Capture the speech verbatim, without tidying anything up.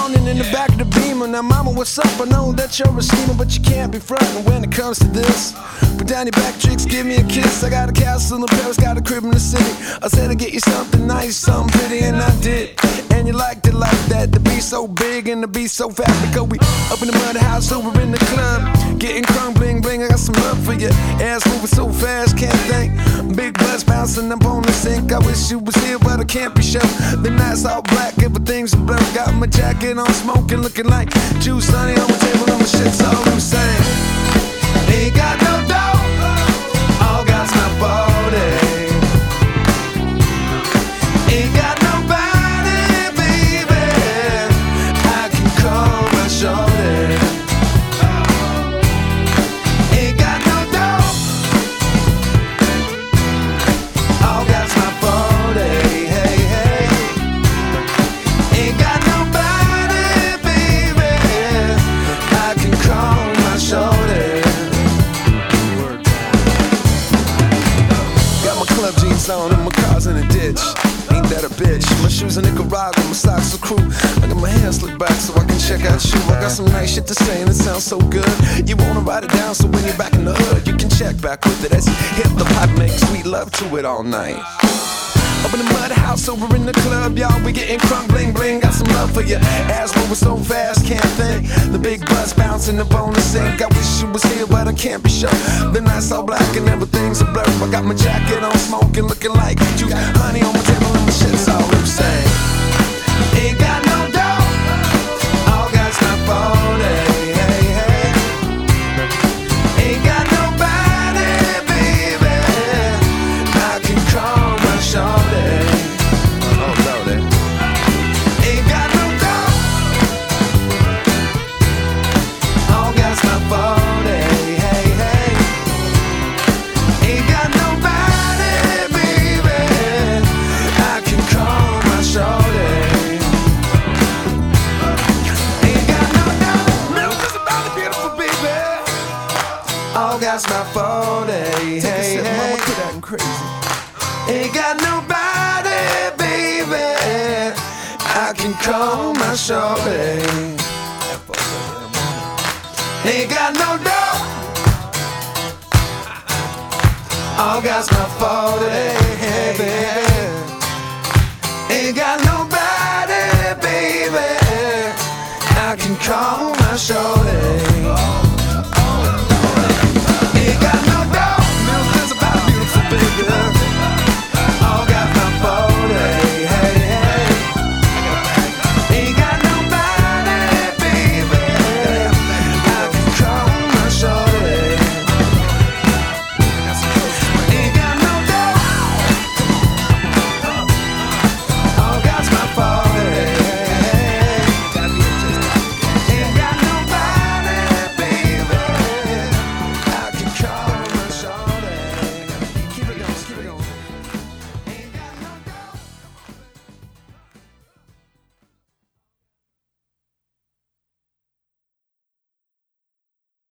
pounding in the back of the Beamer. Now mama, what's up? I know that you're a schemer, but you can't be frontin' when it comes to this. Put down your back tricks, give me a kiss. I got a castle in Paris, got a crib in the city. I said I'd get you something nice, something pretty, and I did. And you liked it like that, the beat so big and the beat so fat. Because we up in the mud house, over in the club, getting crunk, bling, bling. I got some love for you. Ass moving so fast, can't think. Big buzz bouncing up on the sink. I wish you was here, but I can't be sure. The night's all black, everything's blurred. Got my jacket on, smoking, looking like juice, honey on my table, and my shit's all I'm saying. Ain't got no dough, all got my body. Ain't got nobody, baby, I can call my shorty. Ain't got no dough, all got my body. Hey, hey. Ain't got nobody, baby, I can call my shorty. Got my club jeans on and my car's in a ditch. Ain't that a bitch? My shoes in Nicaragua, my socks are crew. I got my hair slicked back so I can check out you. I got some nice shit to say and it sounds so good. You wanna write it down so when you're back in the hood, you can check back with it. That's hip the pop, make sweet love to it all night. Up in the mud house, over in the club, y'all, we getting crunk, bling, bling. Got some love for you. Ass moving so fast, can't think. The big buzz bouncing up on the sink. I wish you was here, but I can't be sure. The night's all black and everything's a blur. I got my jacket on, smoking, looking like juice. Honey on my table and my shit's all I'm saying. Ain't got no dough, all got my body. Hey, hey. Ain't got nobody, baby, I can call my shorty. All got my forty, hey, hey, hey. Mama, quit acting crazy. Ain't got nobody, baby, I can call my shorty. Ain't got no dough, all got my forty, hey, baby. Ain't got nobody, baby, I can call my shorty.